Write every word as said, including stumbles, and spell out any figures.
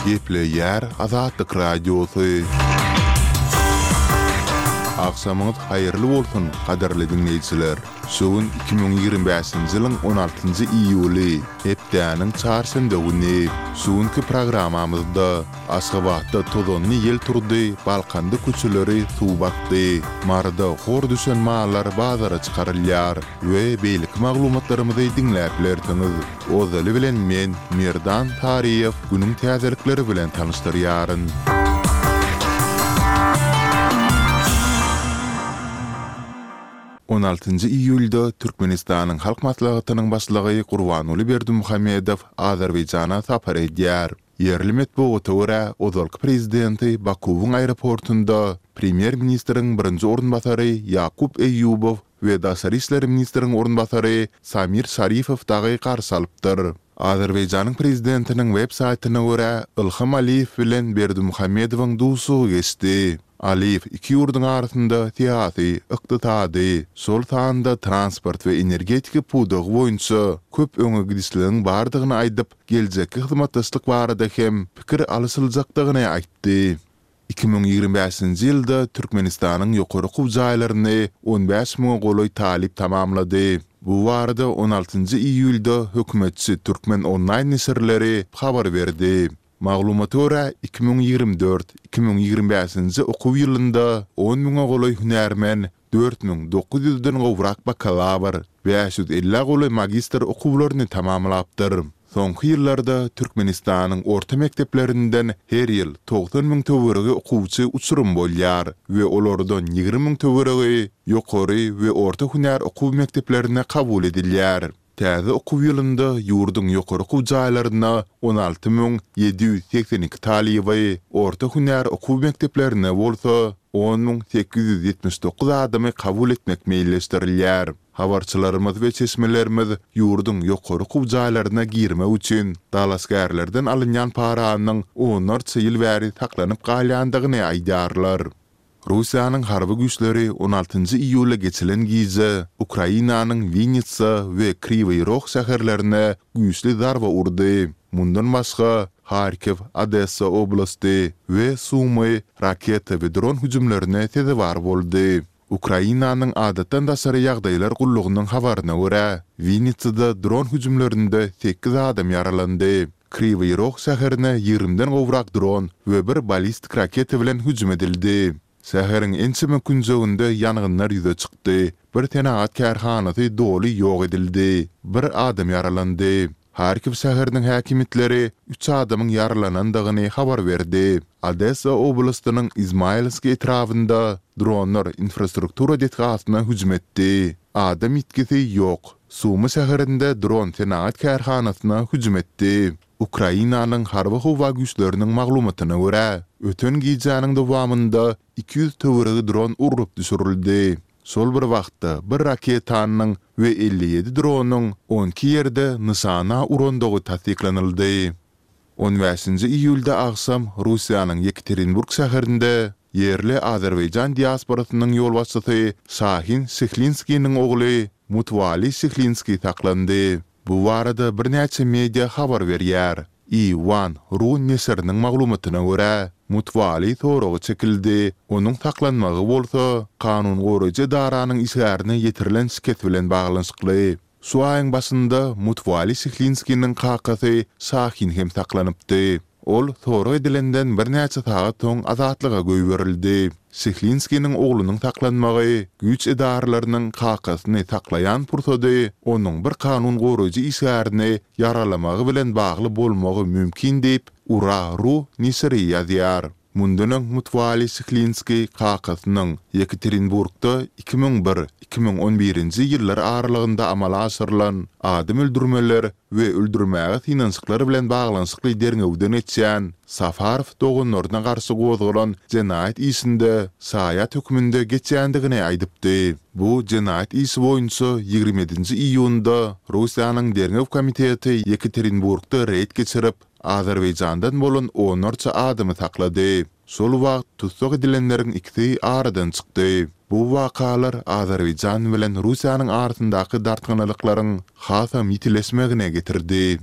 Geple yer Azatlyk radiosu. Akşamınız hayırlı bolsun, kaderli dinleyiciler. Şuun iki bin ýygrimi beşinji ýylyň on altynjy iýuly, hepdäniň çarşamba güni. Şuunky programamyzda Aşgabatda tozonly ýel turdy, Balkanda küçüleri suw batdy. Marda hor düşen mallar bazara çykarylýar we beýlik maglumatlarymyzy dinläplerdiňiz. Ozaly bilen men Merdan Tariýew günüň täzelikleri bilen tanışdyrýaryn. on altynjy iýulda Türkmenistanyň halk maslahatynyň başlygy Gurbanuly Berdimuhammedow Azerbaýjana sapar edýär. Yerli metbuata görä, ozalky prezidenti Bakuwyň aeroportunda premier ministriň birinji ornbasary Yakup Eýubow we Daşary işler ministriň ornbasary Samir Şarifow dagy garşy alypdyr. Azerbaýjanyň prezidentiniň web saýtyna görä, Ilham Aliýew bilen Berdimuhammedowyň duşugy geçdi. Aliýew iki ýurduň arasynda tiýasy, ykdysady, şol sanda transport we energetika pudugy boýunça köp öňe gidişligiň bardygyny aýdyp, geljekki hyzmatdaşlyk barada hem pikir alysyljakdygyny aýtdy. iki bin ýygrimi beşinji ýylda Türkmenistanyň ýokary gowjaýlaryny on beş mиň goloý talip tamamlady. Bu barada on altynjy iýulda hökümetçi Türkmen online nesirleri habar berdi. Maglumata görä iki bin ýygrimi dört iki bin ýygrimi beşinji okuw ýylynda on miňe goloý hünärmen, dört miň dokuz ýüzden gowrak bakalavr, beş ýüz elli goloý magistr okuwlaryny tamamlapdyr. Soňky ýyllarda Türkmenistanyň orta mekteplerinden her ýyl doksan miň töweregi okuwçy uçurum bolýar we olardan ýygrimi miň töweregi ýokary we orta hünär okuw mekteplerine kabul edilýär. Täze okuw ýylynda ýurduň ýokary gowjaýlaryna on alty miň ýedi ýüz seksen iki talyby, orta hünär okuw mekteplerine bolsa on miň sekiz ýüz ýetmiş dokuz adamy kabul etmek meýilleşdirilýär. Habarçylarymyz we çeşmelerimiz ýurduň ýokary gowjaýlaryna girme üçin dalasgärlerden alynýan paranyň onlarça ýyl bäri saklanyp galýandygyny aýdarlar. Russiýanyň harby güýçleri on altynjy iýulda geçilen gize Ukrainanyň Vinnytsa we Kryvyi Rog şäherlerine güýçli zarba urdy. Mundan başga Harkiv, Odessa oblasti we Sumy raketa we dron hüjümlerine tezebar boldy. Ukrainanyň adatdan daşary ýagdaýlar gullugynyň habaryna görä, Vinnytsada dron hüjümlerinde sekiz adam yaralandy. Kryvyi Rog şäherine ýigrimden gowrak dron we bir ballistik raketa bilen hüjüm edildi. Şäheriň ençeme künjeginde ýangynlar ýüze çykdy. Bir tenaat kärhanasy doly ýok edildi. Bir adam yaralandy. Harkiv şäheriniň häkimetleri üç adamyň yaralanandygyny habar berdi. Odessa oblastynyň Izmailski etrafynda dronlar infrastruktura detgasyna hüjüm etdi. Adam itkisi ýok. Sumy şäherinde dron tenaat kärhanasyna hüjüm etdi. Ukrainanyň harby howa güýçleriniň maglumatyna görä, öten gijanyň dowamında iki ýüz töweregi dron urup düşürildi. Şol bir wagtda bir raketanyň we elli ýedi dronyň on iki ýerde nysana urandygy tasdiklanyldy. on beşinji iýulda aksam Russiýanyň Yekaterinburg şäherinde yerli Azerbaýjan diasporasynyň ýolbaşçysy Şahin Şehlinskiň ogly Mutwali Şehlinski taklandy. Bu barada bir näçe media habar berýär. Iwan Ru nesiriniň maglumatyna görä, Mutwali soragy çekildi. Onuň taklanmagy bolsa, kanun goraýjy daranyň işgärine ýetirilen şeket bilen baglanyşykly. Şu aýyň başynda Mutwali Şehlinskiň kakasy Şahin hem taklanypdy. Ol soragy edilenden bir näçe saat soň azatlyga göýberildi. Şehlinskiň oglunyň taklanmagy güýç edaralarynyň kakasyny taklayan pursady onuň bir kanun goraýjy işgärine yaralamagy bilen bagly bolmagy mümkin diýip Ura-Ru nesiri ýazýar. Mundan Mutwali Şehlinski kakasynyň Yekaterinburgda iki bin bir iki bin on birinji ýyllar aralygynda amala aşyrylan adam öldürmeler we öldürmäge finansyklary bilen baglanyşykly derňewden etýän Safarow dogunlaryna garşy gozgulan jenaýat işinde saýat hökmünde geçýändigini aýdypdy. Bu jenaýat işi boýunça ýygrimi ýedinji iýunda Russiýanyň derňew komiteti Yekaterinburgda reýd geçirip Azerbaýjandan bolan onlarça adamy taklady. Şol wagt tutsak edilenleriň ikisi aradan çykdy. Bu wakalar Azerbaýjan bilen Russiýanyň arasyndaky dartganylyklaryň hasa mitileşmegine getirdi.